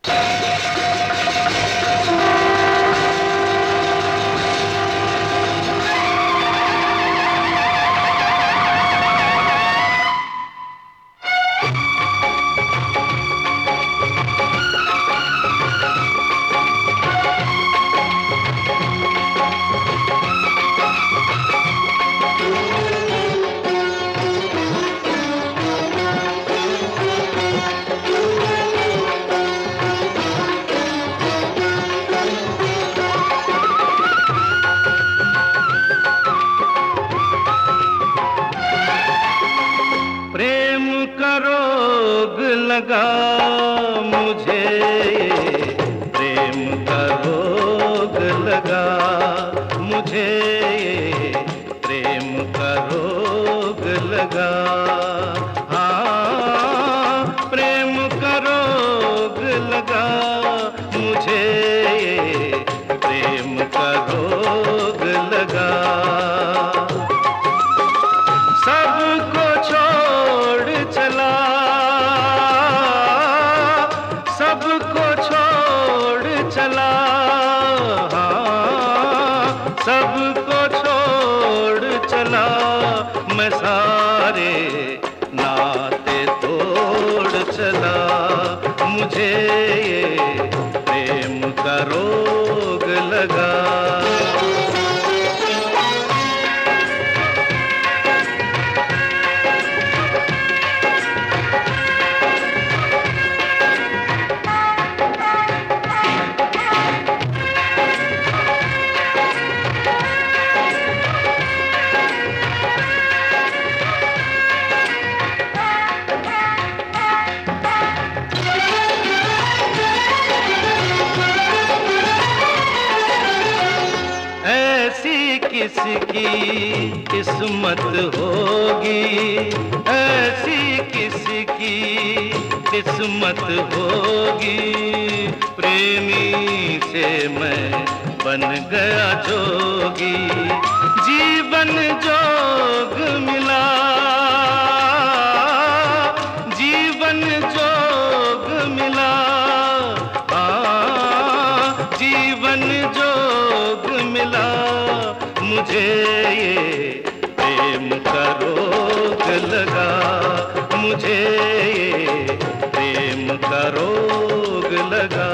लगा मुझे, प्रेम का रोग लगा मुझे, प्रेम का रोग लगा। हाँ, प्रेम का रोग लगा मुझे, प्रेम का रोग लगा। सबको छोड़ चला, सबको छोड़ चला, हाँ, सबको छोड़ चला। मैं सारे नाते तोड़ चला, मुझे ये प्रेम का रोग लगा। किसकी किस्मत होगी, ऐसी किसकी किस्मत होगी। प्रेमी से मैं बन गया जोगी, जीवन जोग मिला, जीवन जोग मिला। हाँ, जीवन जोग मिला। मुझे ये प्रेम का रोग लगा, मुझे ये प्रेम का रोग लगा।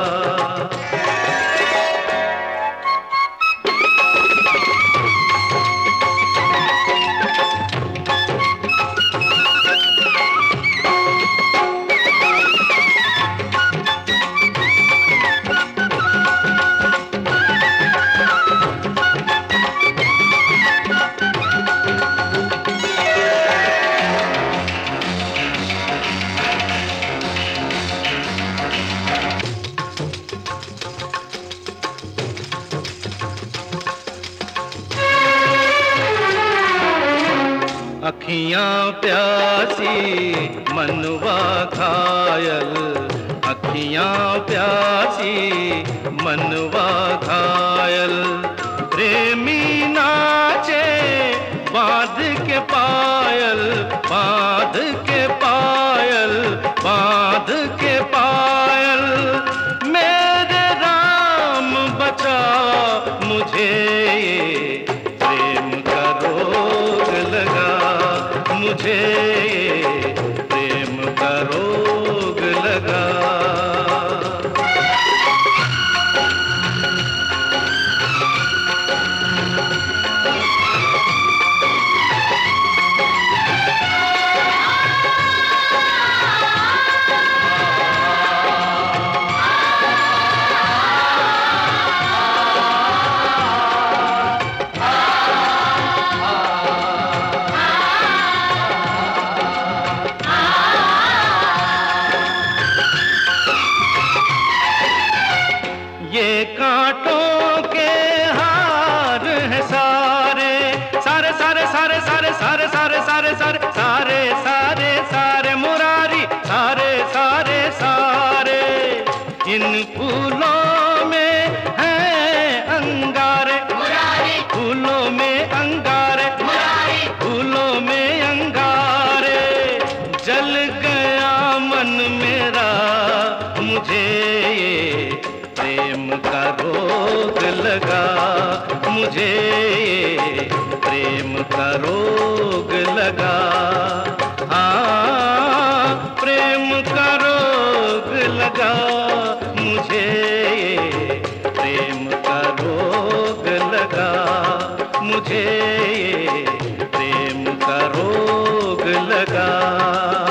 अखियां प्यासी मनवा घायल, अखियां प्यासी मनवा घायल। प्रेमी नाचे बांध के पायल, बांध के पायल, बांध के पायल। मेरे राम बचा मुझे, प्रेम का रोग लगा मुझे, प्रेम का रोग लगा। ये कांटों के हार हैं सारे, सारे सारे सारे सारे सारे सारे सारे सारे सारे सारे सारे मुरारी, सारे सारे सारे। इन फूलों में हैं अंगारे, मुरारी, फूलों में अंगारे, मुरारी, फूलों में अंगारे। जल गया मन मेरा, मुझे मुझे प्रेम का रोग लगा। हाँ, प्रेम का रोग लगा मुझे, प्रेम का रोग लगा मुझे, प्रेम का रोग लगा।